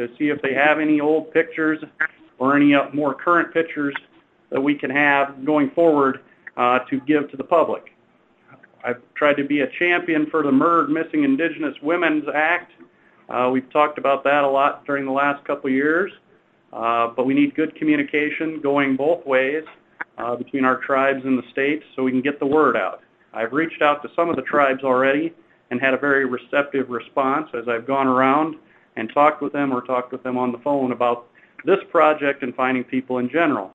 to see if they have any old pictures or any more current pictures that we can have going forward to give to the public. I've tried to be a champion for the Murdered Missing Indigenous Women's Act. We've talked about that a lot during the last couple of years, but we need good communication going both ways between our tribes and the states so we can get the word out. I've reached out to some of the tribes already and had a very receptive response as I've gone around and talked with them or talked with them on the phone about this project and finding people in general.